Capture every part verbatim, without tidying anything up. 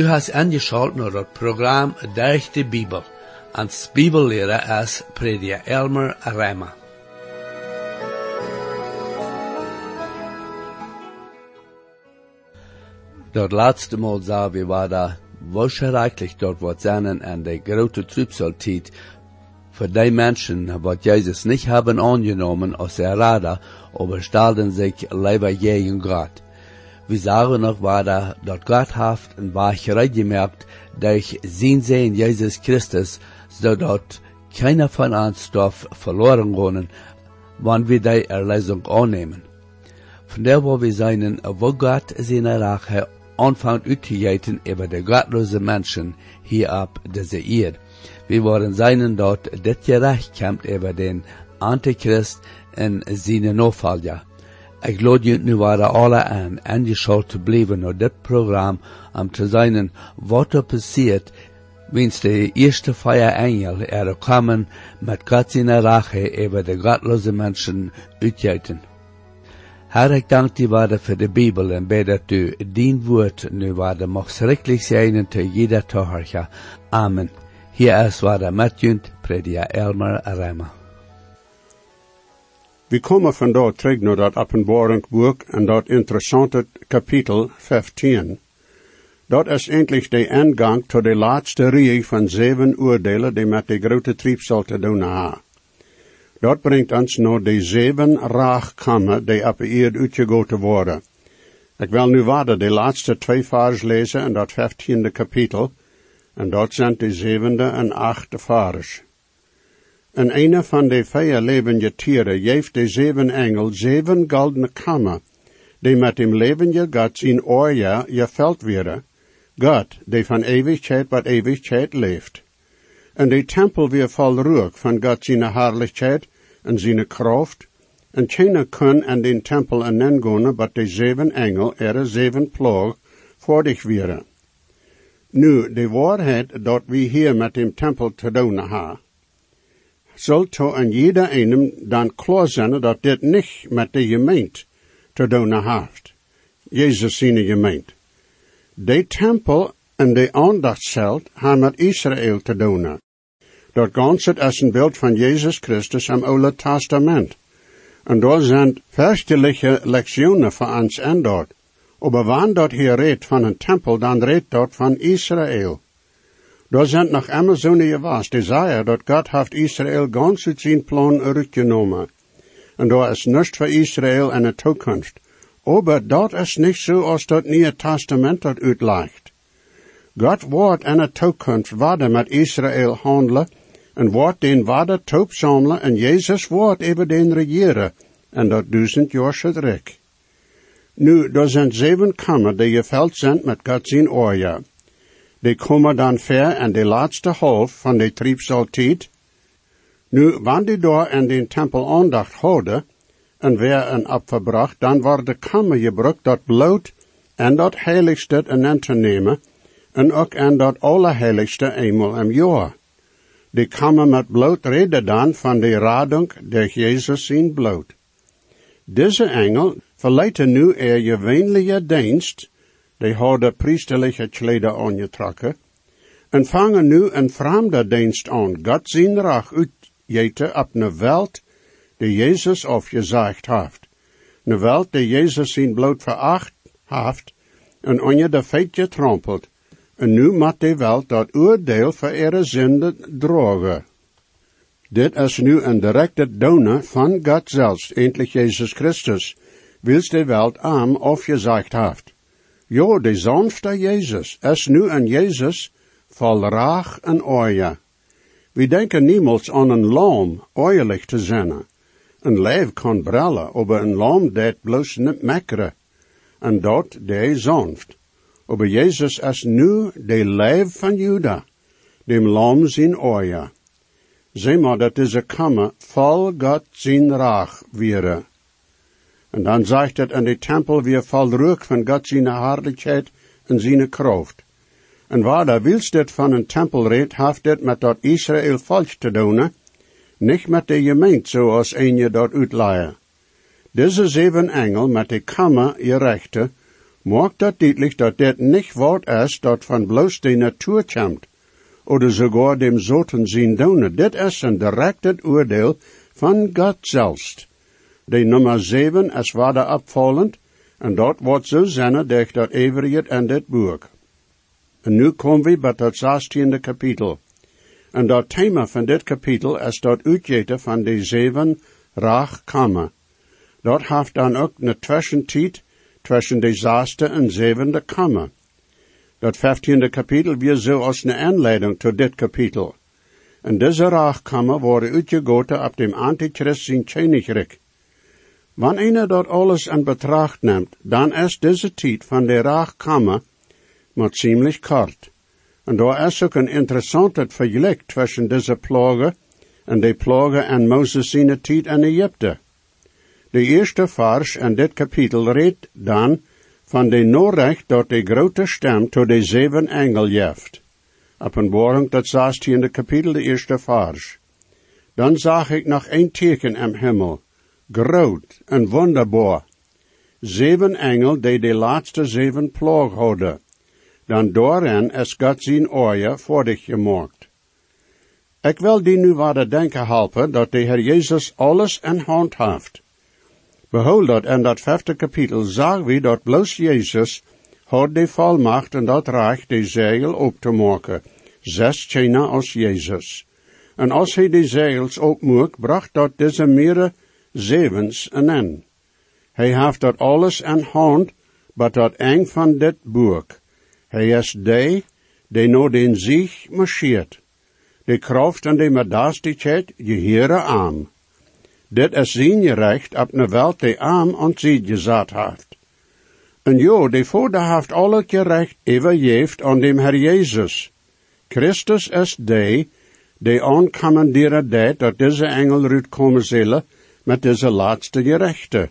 Du hast angeschaut naar het programma Durch de Bibel. Als Bibellehrer is prediker Elmer Reimer. Dat laatste Mal zagen we waar daar waarschijnlijk dort wat zijn en de grote Trübsaltijd für die Menschen, wat Jesus nicht haben angenommen aus der Rada, aber stalten sich lieber gegen Gott. Wir sagen noch weiter, dass Gott hat und Wahrheit gemerkt, durch sein Sehen Jesus Christus, so dass keiner von uns darf verloren gehen, wenn wir die Erlösung annehmen. Von der, wo wir sein, wo Gott seine Rache anfängt auszugeben über die gottlosen Menschen hier ab dieser Erde. Wir wollen sein, dort das Gericht kommt über den Antichrist und seine Nachfolger. Ich lade nu waren alle an, angeschaut zu bleiben naar dit Programm, um zu sein, was er passiert, wenn's der erste Feuerengel er kommen, mit Gott seine Rache über die gottlosen Menschen uitgeten. Herr, ich danke dir weiter für die Bibel und bete, dass du dein Wort nu weiter mag schrecklich sein zu jeder Tochter. Amen. Hier ist weiter Matjund, Prediker Elmer Reimer. We komen vandaag terug naar dat Openbaringsboek en dat interessante kapitel vijftien. Dat is eindelijk de ingang tot de laatste rij van zeven oordelen die met de grote Trübsal te doen hebben. Dat brengt ons naar de zeven raagkammen die op de eerd uitgegoten worden. Ik wil nu verder de laatste twee vers lezen in dat vijftiende kapitel, en dat zijn de zevende en achte vers. En een van de vier levende tieren geeft de zeven engel zeven goldene kammen, die met dem levende God in oorja geveld werden, God, die van eeuwigheid wat eeuwigheid leeft. En de tempel weer vol rook van God zijn herrlichheid en zijn kracht, en keiner kun aan den tempel aangaan, but de zeven engel er zeven ploeg voor dich werden. Nu, de waarheid dat we hier met dem tempel te doen hebben, zult to aan jeder einem dan klaar zijn dat dit niet met de gemeente te doen heeft. Jezus zijn gemeente. De tempel en de aandachtscel hebben met Israël te doen. Dat ganze is een beeld van Jezus Christus im Oude Testament. En daar zijn fürchterliche Lektionen voor ons en dort. Aber wann dort hier redt van een tempel, dan redt dort van Israël. Daar zijn nog immer zo'n gewas, die zeggen dat God heeft Israël ganz uit zijn plan uitgenomen. En daar is niets voor Israël in de toekomst. Aber dat is niet zo als dat Nieuwe Testament dat uitlegt. God wordt in de toekomst waarde met Israël handelen en wordt den waarde troep samelen en Jezus wordt even den regeren en dat duizend jaar zurück. Nu, daar zijn zeven kammen die geveld zijn met God zijn oorja. Die komen dan ver in de laatste half van de Trübsaltijd. Nu, wanneer die daar in den tempel aandacht houden en weer een opverbracht, dan wordt de kammer gebruikt dat bloed en dat heiligste in te nemen en ook en dat allerheiligste eenmaal im jaar. Die kammer met bloed reden dan van de radung der Jezus zijn bloed. Deze engel verleiden nu er gewöhnliche dienst, die hadden priesterliche kleider aangetrokken, en vangen nu een vreemde dienst aan, God zijn rach uitjeten op een welt die Jezus afgezegd heeft. Een welt die Jezus zijn bloed veracht heeft en onder de feit getrampeld. En nu moet de welt dat oordeel voor ihre zonde dragen. Dit is nu een directe donor van God zelfs, eindelijk Jezus Christus, wils de welt arm afgezegd heeft. Jo, de sanfte Jezus is nu een Jezus vol raag en oorja. We denken niemals aan een lam oorlijk te zijn. Een lijf kan brullen, aber een lam dat bloos niet mekkeren. En dat de sanft. Aber Jezus is nu de lijf van Juda, dem lam zijn oorja. Zeg maar dat deze kammer vol God zijn raag wäre. En dan zegt het in de tempel weer vol rook van God zijn herrlichheid en zijn kracht. En waar daar wilst dit van een tempel redt, heeft dit met dat Israël volk te doen, niet met de gemeente zoals een je dat uitleidt. Deze zeven engel met de kammer gerechte, maakt dat duidelijk dat dit niet woord is dat van bloos de natuur komt, oder sogar dem Soten zijn donen. Dit is een directe oordeel van God zelfs. De nummer zeven is waarde opvallend, en dat wordt zo zinnen dat dat everiet in dit boek. En nu komen we bij het zestiende kapitel. En dat thema van dit kapitel is dat uitgeten van de zeven raagkammer. Dat heeft dan ook een tussentijd tussen de zesde en zevende kammer. Dat vijftiende kapitel weer zo als een aanleiding tot dit kapitel. En deze raagkammer worden uitgegoten op dem Antichrist zijn Königreich. Wanneer dat alles in betracht neemt, dan is deze tijd van de raagkammer maar ziemlich kort. En daar is ook een interessante vergelijk tussen deze plagen en de plagen en Moses zijn tijd in Egypte. De eerste vers in dit kapitel redt dan van de Norecht dat de grote stem tot de zeven engel jeft. Openbaring dat zestiende kapitel, de eerste vers. Dan zag ik nog een teken im Himmel, groot en wonderbaar. Zeven engel die de laatste zeven plaag hadden. Dan daarin is God zijn oor voordig gemaakt. Ik wil die nu wat denken helpen dat de Heer Jezus alles in hand heeft. Behold dat in dat vijfde kapitel zagen we dat bloos Jezus had de volmacht en dat recht de zegel op te maken, zes tjena als Jezus. En als hij de zegels opmaakt, bracht dat deze meerdere zevens en in. Hij heeft dat alles in hand, maar dat eng van dit boek. Hij is de, die no den zich marcheert. De kracht en de medastigheid geheren aan. Dit is zijn recht op een welt die arm en ziet gezet heeft. En jo, de Vader heeft alle gerecht overgeeft aan dem Herr Jezus. Christus is de, die aankommanderen deed dat deze engel uitkomen zullen met deze laatste gerechte.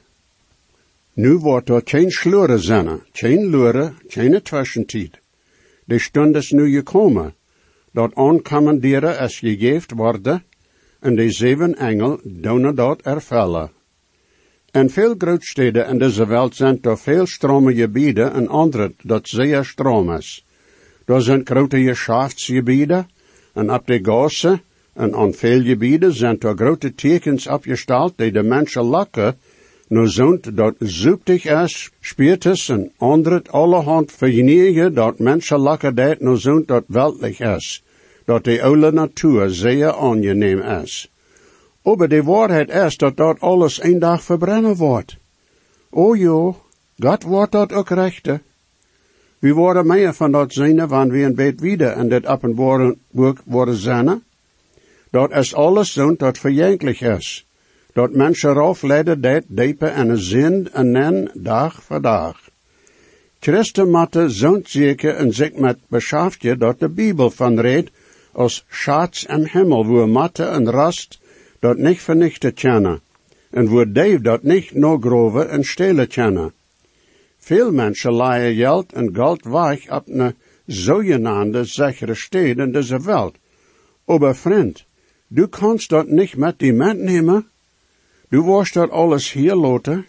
Nu wordt er geen sleuren zijn, geen luren, geen tussentijd. De stund is nu gekomen, dat aankommanderen is gegeven worden, en de zeven engel doen dat ervullen. In veel grootsteden in deze wereld zijn er veel strome gebieden en andere dat zeer stroom is. Er zijn grote geschäftsgebieden en op de gassen en aan veel gebieden zijn er grote tekens opgesteld die de mensen lakken, nu zond dat zoektig is, spiritus en andere allerhand vernieuwen dat mensen lakken dat nu zond dat weltlich is, dat de oude natuur zeer aangeneem is. Aber de waarheid is dat dat alles een dag verbrennen wordt. O jo, God wordt dat ook rechten. We worden meer van dat zijn, wanneer we een beetje wieder in dit openbare boek worden zijn. Dat is alles zo dat verjankelijk is. Dat mensen afleiden dat dieper in een zin en nen dag voor dag. Christen moeten zo'n zeker en zich met beschaafd dat de Bibel van redt als schatz im Himmel, wo matte en rast dat niet vernichten kennen, en wo Dave dat niet nog grover en stelen kennen. Veel mensen laaien geld en geld weg op een zogenaamde sichere stad in deze wereld. Aber vriend, du kannst dat niet met die metnemen. Du wirst dat alles hier laten.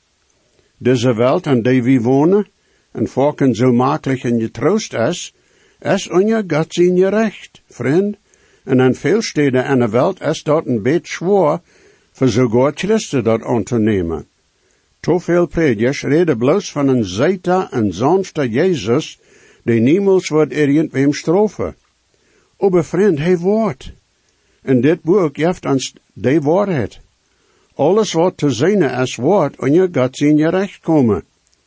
Deze wereld in die we wonen, en volken zo makkelijk en getroost is, is onje God zijn je recht, vriend. En in veel steden in de wereld is dat een beetje zwaar, voor sogar Christen dat aan te nemen. Te veel predikers reden bloos van een zeite en zonste Jezus, die niemals wordt irgendwem straffen. Aber vriend, hij wordt. In dit boek geeft ons die waarheid. Alles wat te zijn is wordt, en je gaat in je recht komen.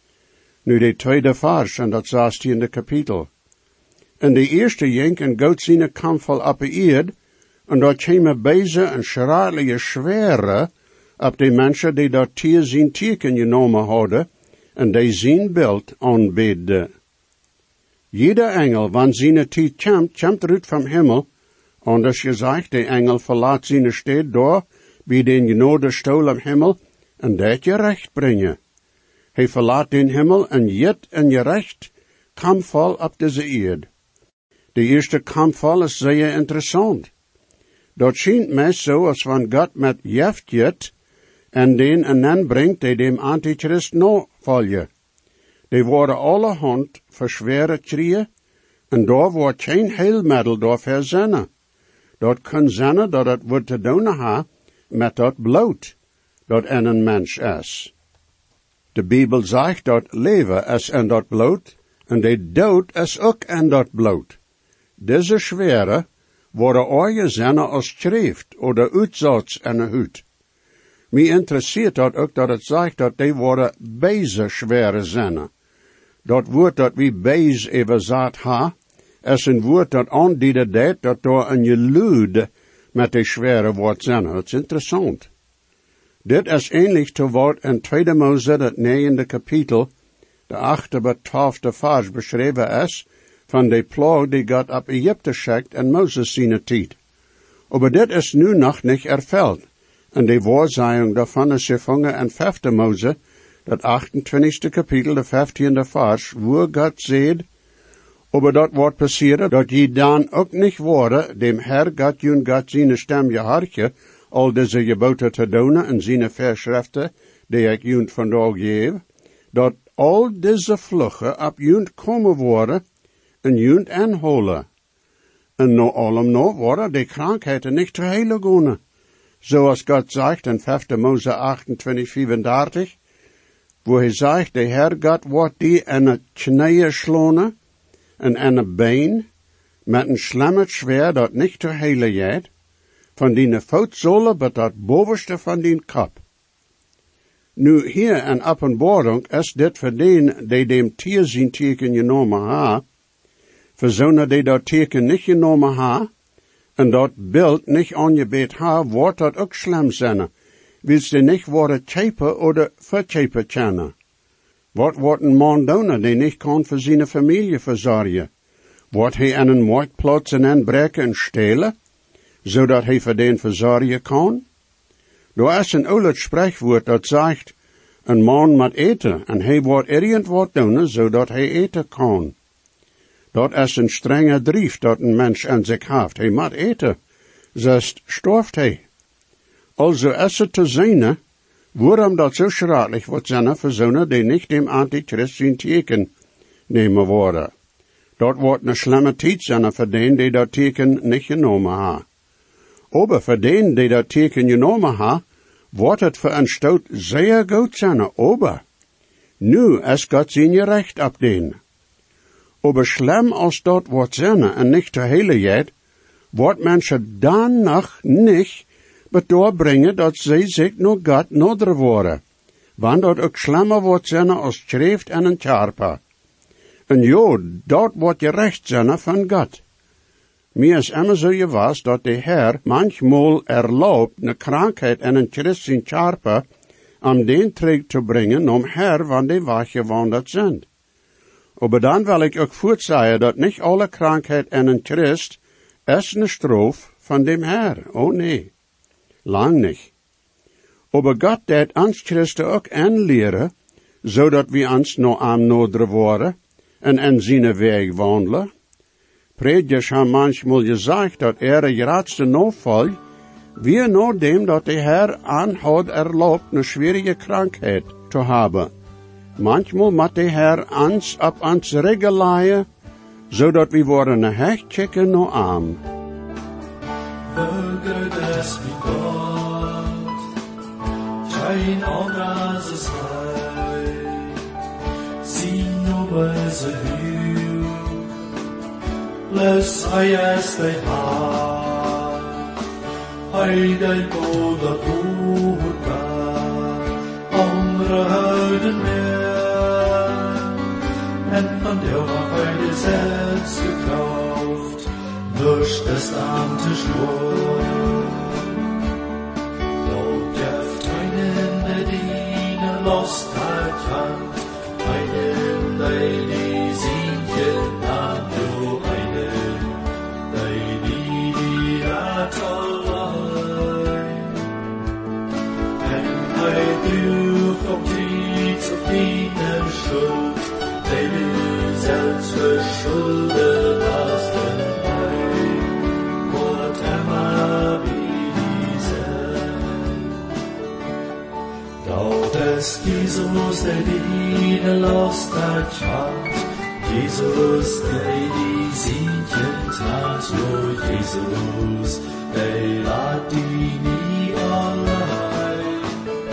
Nu de tweede vers in dat zestiende kapitel. En de eerste jenk en goot zijn kampval op de eerd, en dat kwamen bezen en schralige schwere op de mensen die dat tier zijn teken genomen hadden, en die zijn beeld aanbeden. Jeder engel, wanneer zijn tijd komt, komt eruit van Himmel, anders gezegd, de engel verlaat zijn stad door, bij den genadestoel am Himmel, en dat je recht brengen. Hij verlaat den Himmel, en jet en je recht, kampval op deze eerd. De eerste kampval is zeer interessant. Dat schijnt mij zo als van God met jeft jet, en den en dan brengt die dem Antichrist navolgen. Die worden allerhand verzweren trieën, en daar wordt geen heilmiddel door verzinnen. Dat kan zijn dat het wordt te doen ha met dat bloed, dat in een mens is. De Bijbel zegt dat leven is in dat bloed, en de dood is ook in dat bloed. Deze schwere worden ooit zinnen als schrift oder uitsatz in de huid. Mij interesseert dat ook dat het zegt dat die worden deze schwere zinnen. Dat woord dat wie bees even zat ha, is een woord dat aanduidt dat dat door een geluid met die schwere woord zinnen. Dat is interessant. Dit is ähnlich te wat in tweede Mose, het negende kapitel, de achte bij twaalfde vers beschreven is, van de plaag die God op Egypte schickt in Moses zijn tijd. Maar dit is nu nog niet ervuld. En de waarzijung daarvan is gevangen in vijfde Mose, dat achtentwintigste kapitel, de vijftiende vers, waar God zegt, aber dat wordt passeren, dat je dan ook niet worden, dem Herr God jun God zijn stem gehorchen, al deze geboten te doen en zijn verschriften, die ik jun vandaag geef, dat al deze vluggen op jun komen worden, en jun aanholen. En no allem no worden die krankheden niet te heilen gaan. Zoals God zegt in vijfde Mose achtentwintig, vierendertig, wo hij zegt, de Herr God wordt die in het knieën slaan, en in een been, met een slemmet zwaard dat niet te heilen gaat, van die voetzolen tot dat bovenste van die kop. Nu hier in Openbaring is dit voor den die dem tier zijn teken genomen ha, voor zonen die dat teken niet genomen ha, en dat beeld niet aangebeet ha, wordt dat ook slim zijn, wil ze niet worden tjepen oder vertjepen kennen. Wat wordt een man doen die niet kan voor zijn familie verzorgen? Wordt hij aan een marktplaats inbreken en stelen, zodat hij voor den verzorgen kan? Er is een oud spreekwoord dat zegt, een man moet eten, en hij wordt irgend wat doen, zodat hij eten kan. Dat is een strenge drief dat een mens in zich heeft. Hij moet eten, zest storft hij. Also is het te zijn, waarom dat zo schadelijk wordt zijn voor zonen die niet dem Antichrist zijn teken nemen worden. Dat wordt een slimme tijd zijn voor den die dat teken niet genomen ha. Aber voor den die dat teken genomen ha, wordt het voor een stoot zeer goed zijn. Aber nu is God zijn recht op den. Aber slim als dat wordt zijn en niet te hele jet, wordt mensen dan nog niet bedoorbrengen dat zij zich nog God nodig worden. Want dat ook slimmer wordt zijn als schrift en een charpa. En jo, dat wordt je recht zijn van God. Mir is immer zo gewas dat de Herr manchmal erlaubt een krankheid en een christen charpa om den terug te brengen om her van de weggewanderd zijn. Aber dan wil ik ook voortzeggen dat niet alle krankheid en een Christ is een stroof van dem Herr. Oh nee, lang niet. Aber God deed ons Christen ook aanleren, zodat we ons no aan nodig worden en in zijn weg wandelen. Predikers hebben manchmal gezegd dat er de grootste noodval weer na dem dat de Herr aan had erlaubt een schwierige krankheid te hebben. Manchmal moet de Herr ons op ons regel leiden, zodat we worden een hecht checken naar aan. Bürger des Gott, kein anderes is heil, sie nur ze hü, les hij es de haar, hij de goede boerka, andere huiden meer, en van der war hij selbst gekauft, durch das amte Schwur. Dort dürft einen bedienen, lost halt Hand, einen, der die Sienchen hat, du einen, der die die Ratterei. En hij duurt op die zu dienen Schuld, der du selbst verschuldet hast, Emma wie diese. Dort es Jesus, der diene lost hat schat. Jesus, der die Siegen tat. Jo, Jesus, der lat die nie allein.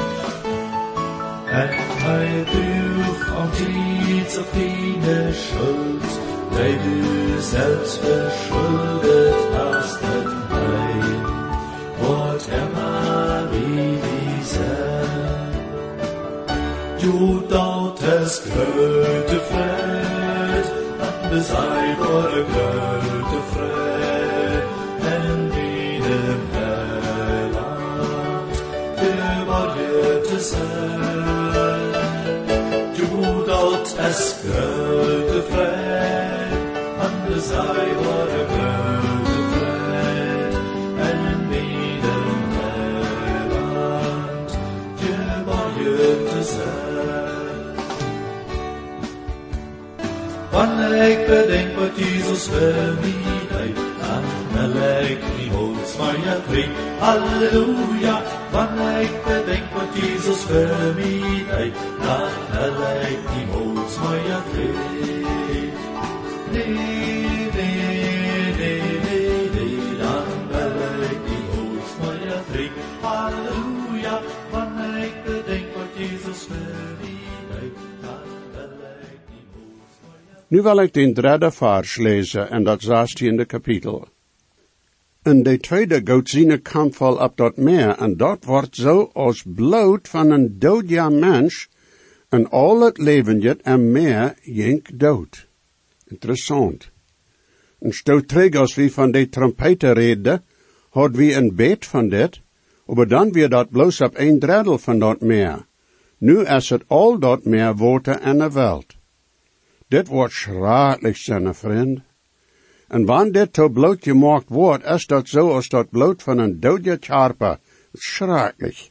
En hij droeg om iets op die schuld, die du selbst verschuldet hast, en hij wordt immer wie diese. Du dort es gröte Fred, an besei vore gröte Fred, en wie dem Herland, überlebte sein. Du dort es gröte Fred, an besei vore gröte Fred, en wie dem Herland, überlebte sein. Wanneer ik bedenk wat Jesus voor mij deed, dan lijkt niemand mij drie. Halleluja. Wanneer ik bedenk wat Jesus voor mij deed, dan lijkt niemand mij drie. Nee, nee, nee, nee, nee, dan lijkt niemand mij drie. Halleluja. Wanneer ik bedenk wat Jesus voor mij deed, dan lijkt Nu wil ik den derde vers lezen en dat zestiende kapitel. En de tweede gaat zijn kampval op dat meer en dat wordt zo als bloed van een doodja mens en al het leven en meer jink dood. Interessant. En sto terug als wie van de trompeten reden, had wie een beet van dit, maar dan weer dat bloos op een dredel van dat meer. Nu is het al dat meer water en de welt. Dit wordt schraatlich, zijn vriend. En wanneer dit to bloed gemaakt wordt, is dat zo als dat bloed van een dode charper. Schraatlich.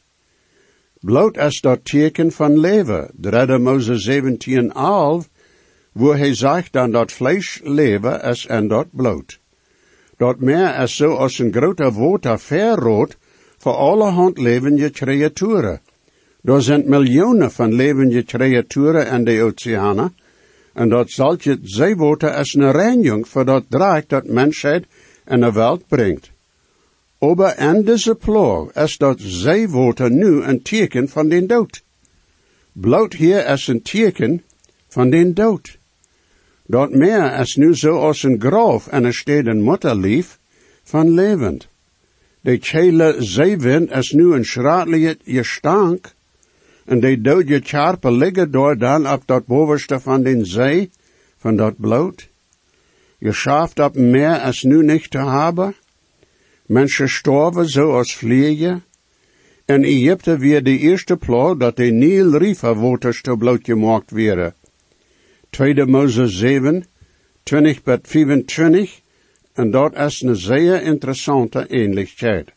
Bloed is dat teken van leven. derde Mose zeventien elf, wo hij zegt dan dat vlees leven is en dat bloed. Dat meer is zo als een grote water verrood voor allerhand levende creaturen. Er zijn miljoenen van levende creaturen in de oceanen, en dat saltje zeewater is een reiniging voor dat draak dat mensheid in de wereld brengt. Aber in deze ploeg is dat zeewater nu een teken van den dood. Bloed hier is een teken van den dood. Dat meer is nu zo als een graf en er staat een mutterlief van levend. De chele zeewind is nu een schraatlige gestank. En de dode charpen liggen door dan op dat bovenste van den zee, van dat bloed. Je schaft op meer is nu niet te hebben. Mensen storven zoals vliegen. En Egypte weer de eerste ploeg dat de Nil River waters te bloed gemaakt werden. tweede Mose zeven, twintig tot vierentwintig, en dat is een zeer interessante ähnlichkeit.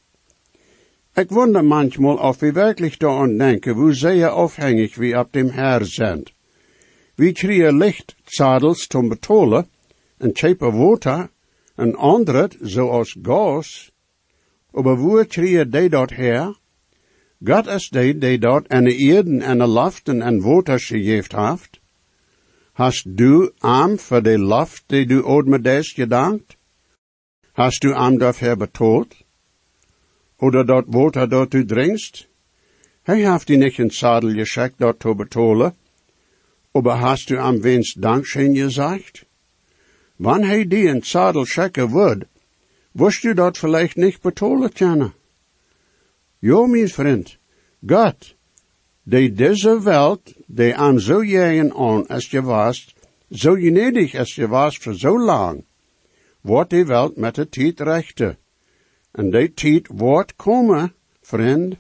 Ik wonder manchmal of we werkelijk daran denken, hoe zeer afhängig we op dem Herr sind. We kriegen lichtzadels zum betolen, en chepe water, en andret, zoals gas. Aber wo kriegen die dat her? God is die, die dat en de Erden en de laften en waters gegeven heeft. Hast du am voor de laft, die du odmedes gedankt? Hast du am dafür betoeld? Oder dat water dat du drinkst? Hij heeft die nicht in Zadel geschickt, dat te betolen. Aber hast du am wenigst Dankschön gesagt? Wann hij die in Zadel schicken wird, wirst du dat vielleicht nicht betolen können. Jo, mein Freund, Gott, die diese Welt, die am so jähen an als je was, so gnädig als je was für so lang, wordt die Welt met de tijd rechte. En die tijd wordt komen, vriend.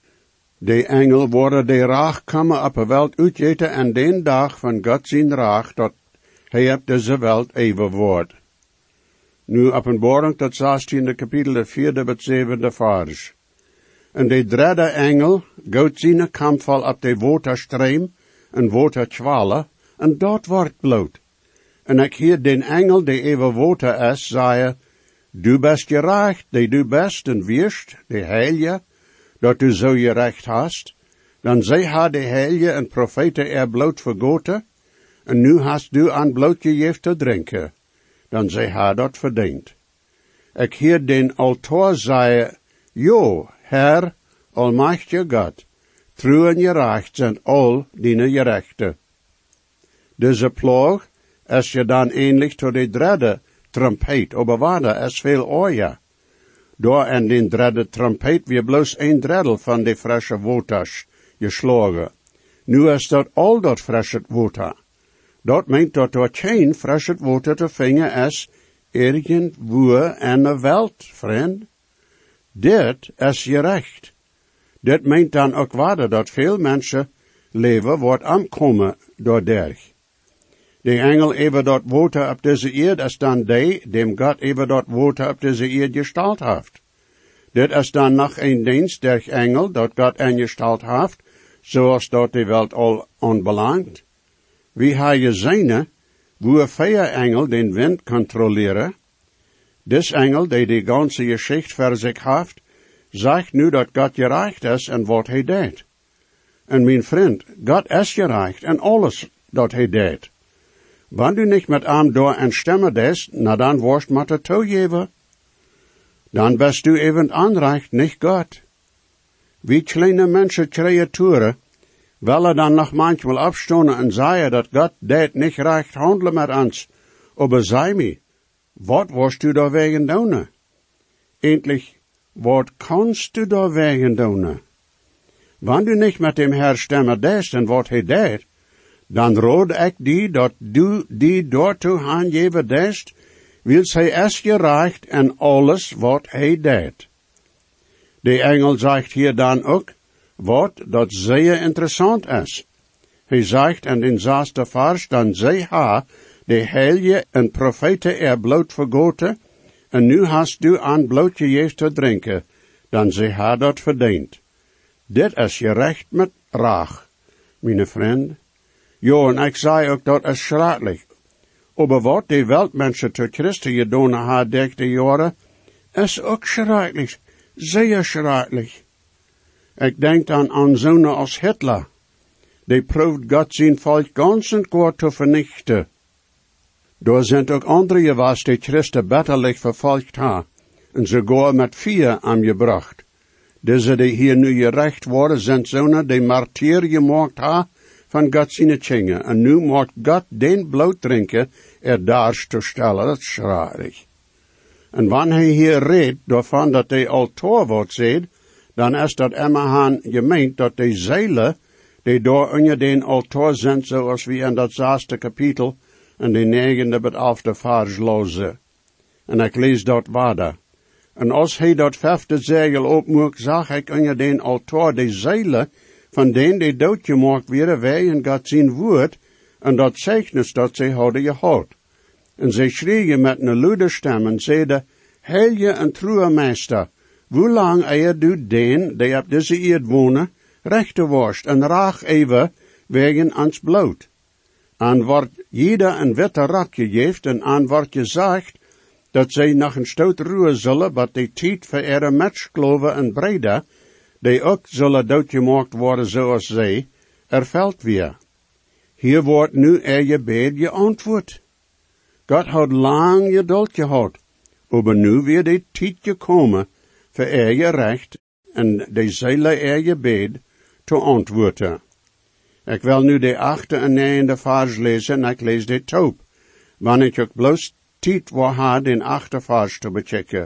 De engel worden de raag komen op de welt uitjeten en den dag van God zijn raag, dat hij op deze welt even wordt. Nu openbaring tot zestiende kapitel, de vierde tot zevende vers. En de derde engel gaat zijn kampval op de waterstream en waterchwale, en dat wordt bloed. En ik hier den engel die even water is, zei, du bist gerecht, die du bist en wirst, die heilige, dat du zo gerecht hast, Dan zij ha de heilige en profeten er bloot vergoten, en nu hast du aan bloot gegeven te drinken. Dan zij ha dat verdiend. Ik hier den altaar zei, Jo, Herr, almachtige God, trouw en gerecht zijn al dine gerechten. Deze ploeg, als je dan eindelijk tot de derde trompet oberwaarde, is veel ooier. Door en den derde trompet weer bloos een dreddel van de frische waters geslagen. Nu is dat al dat frische water. Dat meent dat er geen frische water te vinden is, irgendwo in de wereld, vriend. Dit is gerecht. Dit meent dan ook waarde dat veel mensen leven wordt aankomen door derg. De engel even dat water op deze eerd is dan die, dem God even dat water op deze eerd gestalt heeft. Dit is dan nog een dienst der engel dat God ingesteld heeft, zoals dat de wereld al onbelangt. Wie ha je zijne, wo een vier engel den wind controleren. Dis engel, die die ganze geschicht voor zich heeft, zegt nu dat God gerecht is en wat hij deed. En mijn vriend, God is gerecht en alles dat hij deed. Wanneer du niet met hem door en stemmen des, na dan worst met het toegeven. Dan bist du even aanrecht, niet God. Wie kleine mensen creaturen, willen dan nog manchmal afstonen en zeggen dat God deed niet recht handelen met ons. Aber zei me, wat worst du daar wegen doen? Eindelijk, wat kannst du daar wegen doen? Wanneer du niet met dem Herr stemmen des en wat hij deed, dan rode ik die dat du die daartoe aangeven dest, wil zij es gerecht en alles wat hij deed. De engel zegt hier dan ook, wat dat zeer interessant is. Hij zegt in den zesde vers, dan zij ha, de heilige en profeten er bloot vergoten, en nu hast du aan bloot gegeven te drinken, dan zij ha dat verdiend. Dit is gerecht met raag, mijn vriend. Jo, en ik zei ook dat is schrikkelijk. Aber wat de weltmensen tot Christus gedaan ha dertig jaren, is ook schrikkelijk, zeer schrikkelijk. Ik denk dan aan zonen als Hitler. Die proeft God zijn volk ganz en kort te vernichten. Daar zijn ook andere geweest die Christus betterlijk vervolgd ha, en sogar met vier aangebracht. Deze die hier nu gerecht worden, zijn zonen die martyr gemaakt ha, van God zijn tjingen. En nu maakt God den bloot drinken er daar te stellen. Dat is schrijrig. En wanneer hij hier redt, daarvan dat hij altaar wordt zegt, dan is dat immerhaan gemeend dat de zeilen, die door onder den altaar zijn, zoals we in dat zesde kapitel, en de negende bet elfde vers lozen. En ik lees dat waarder. En als hij dat vijfde zegel opmoekt, zag ik onder den altaar de zeilen, van denen die doodgemaakt werden, wegen God zijn woord, en dat zegnis dat zij hadden gehoord. En zij schrieën met een luide stem en zeiden, heilige en trouwe meester, hoe lang eer du den, die op deze eerd wonen, rechte worst en raag even wegen ans bloot. En wordt jeder een witte rak gegeven en aan wordt gezegd, dat zij nog een stoot ruwen zullen, wat de tijd voor ihre metskloven en breder, die ook zullen doodgemaakt worden zoals zij, erveld weer. Hier wordt nu er gebed geantwoord. God had lang geduld gehad, maar nu weer de tijd gekomen, voor er gerecht en de zullen er gebed te antwoorden. Ik wil nu de achte en negende vers lezen en ik lees de top, wanneer ik ook bloos tijd wil had den achte vers te bechecken.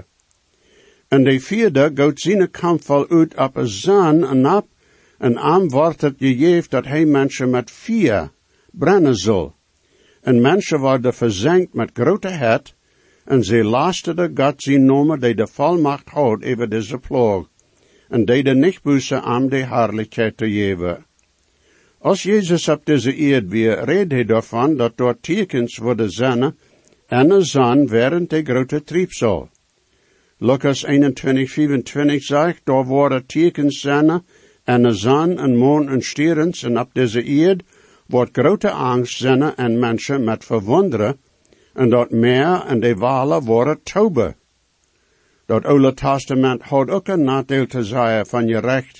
En de vierde gaat zijn kampval uit op een zaan en op, en aan wordt het gegeven dat hij mensen met vier brennen zal. En mensen worden verzenkt met grote het, en ze lasterde God zijn noemen die de volmacht houdt over deze ploeg, en die de niet bussen aan de heerlijkheid te geven. Als Jezus op deze eerd weer reed hij daarvan dat door tekens worden zijn en een zon während de grote triebsal. Lucas eenentwintig, vierentwintig zegt, daar worden tekens zijn en een zon en maan en sterens en op deze eerd wordt grote angst zijn en mensen met verwonderen en dat meer en de walen worden tauben. Dat Oude Testament had ook een nadeel te zeggen van je recht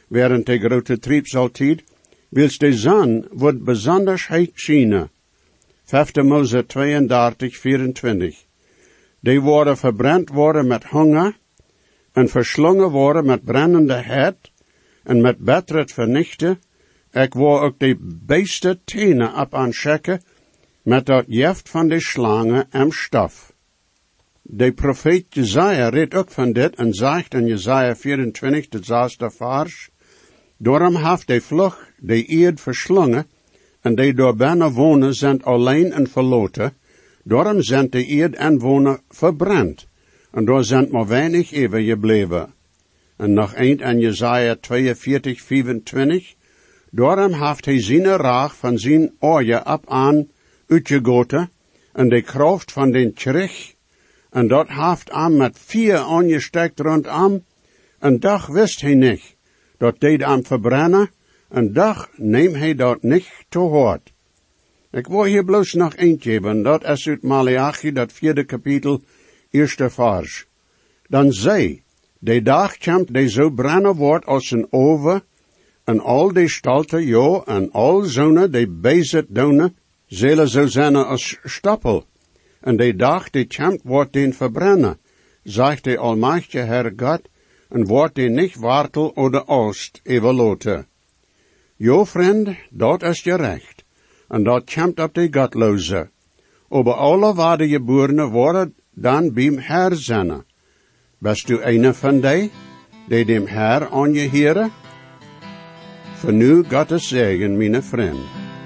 während der grote Triebsaltied, wils de zon wordt besonders heet schijnen. Vijfde Mose tweeëndertig, vierentwintig. Die worden verbrand worden met honger, en verslongen worden met brandende het, en met betret vernichten. Ik wil ook de beeste tenen op aanschekken, met dat jeft van de slangen en stof. De profeet Jesaja redt ook van dit en zegt in Jesaja vierentwintig, de zesde vers, daarom heeft de vlug de eerd verslongen, en die door binnen wonen zijn alleen en verloten, daarom zijn de eerd en wonen verbrand, en door zijn maar weinig even gebleven. En nog eind in Jesaja tweeënveertig, vierentwintig, daarom heeft hij zijn raag van zijn oorje op aan uitgegoten, en de kracht van den terug, en dat heeft aan met vier aangestekt rondom, en dag wist hij niet, dat deed aan verbrennen, en dag neemt hij dat niet te hoort. Ik wil hier bloos nog eentje hebben, dat is uit Malachi, dat vierde kapitel, eerste vers. Dan zei, de dag komt die zo brennen wordt als een oven, en al die stalten, jo, en al zonen die bezit doen, zullen zo zijn als stappel. En de dag die komt wordt den verbrennen, zegt de almachtige Herr God, en wordt die niet wartel oder oost evaluoten. Jo, vriend, dat is je recht, en dat komt op de godloze. Over alle waarde geborene worden dan beim Herr zijn. Bist u een van die, die dem Herr aan je heren? Voor nu Gottes zegen, mijn vriend.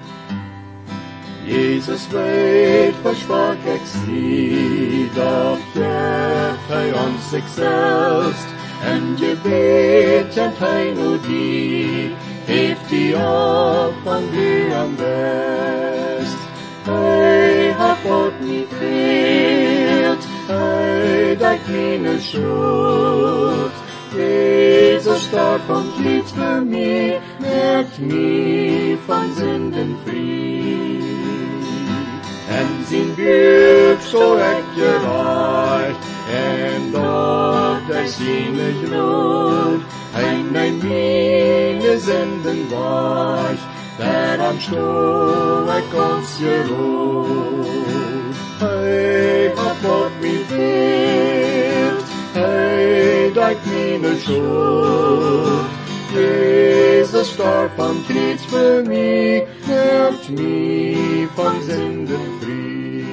Jesus weet, versprach ik zie, doch geeft hij ons zichzelf, en je weet, en hij nu die, heeft die op van die am best. Hij hat wat niet fehlt, hij dekt meine Schuld. Jesus starb und litt für mich, merkt mich von Sünden frei. En zijn buik zo echt gereicht, en dort er seine Glut, hij neemt meine Sünden weich, daran sto ik ons geruht. Hij hat Gott mich hilft, hij dekt meine Schuld. Jesus starb am Kreuz für mich, helft mich von Sünden frei.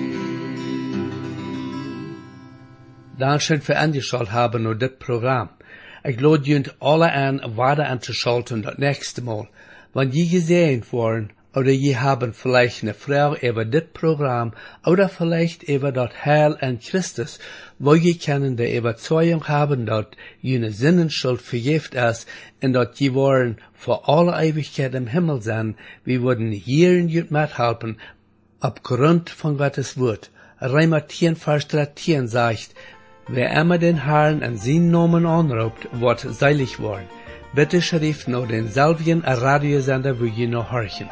Dankeschön für angeschaut haben und das Programm. Ich lade junt alle an, weiter anzuschalten das nächste Mal. Wenn je gesehen worden, oder je haben vielleicht eine Frage über das Programm, oder vielleicht über das Heil in Christus, wo je können die Überzeugung haben, dass jene Sinnenschuld vergift ist, und dass je wollen für alle Ewigkeit im Himmel sein, wir würden hier in jut mithelfen, aufgrund von Gottes Wort. Römer zehn, Vers dreizehn sagt, wer immer den Herrn in seinen Namen anruft, wird seilig worden. Bitte schrift noch den selben Radiosender, wo je noch horchen.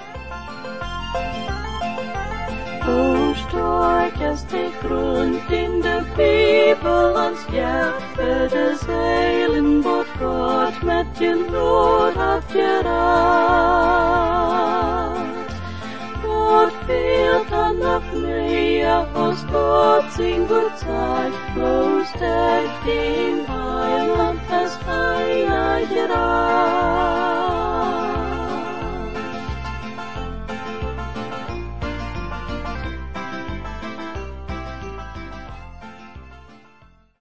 O stark ist der Grund in der Bibel uns gibt, für das Heilen, wo Gott mit dem Not hat gerat. Gott fehlt dann noch mehr, als Gott sein Wort sagt, bloß der